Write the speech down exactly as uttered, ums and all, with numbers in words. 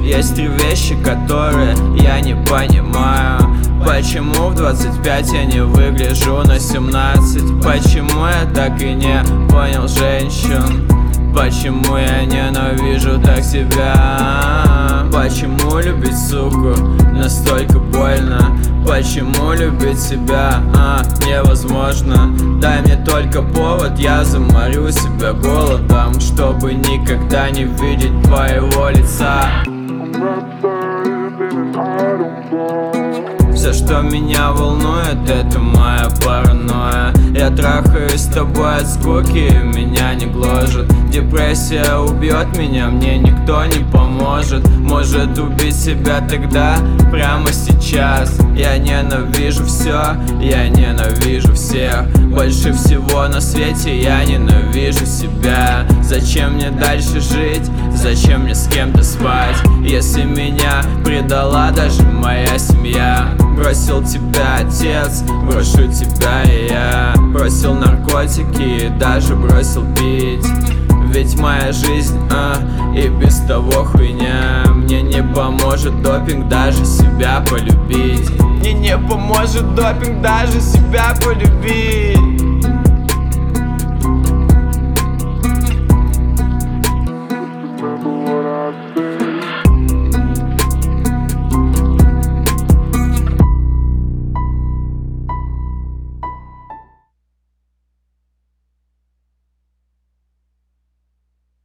Есть три вещи, которые я не понимаю. Почему в двадцать пять я не выгляжу на семнадцать? Почему я так и не понял женщин? Почему я ненавижу так себя? Почему любить суку настолько больно? Почему любить себя а, невозможно? Дай мне только повод, я заморю себя голодом, чтобы никогда не видеть твоего лица. Все, что меня волнует, это моя паранойя. Я трахаюсь с тобой от скуки, меня не гложет. Депрессия убьет меня, мне никто не поможет. Может убить себя тогда, прямо сейчас. Я ненавижу все, я ненавижу всех. Больше всего на свете я ненавижу себя. Зачем мне дальше жить? Зачем мне с кем-то спать? Если меня предала даже моя семья. Бросил тебя отец, брошу тебя и я. Бросил наркотики и даже бросил пить. Ведь моя жизнь, а, и без того хуйня. Мне не поможет допинг даже себя полюбить. Мне не поможет допинг даже себя полюбить.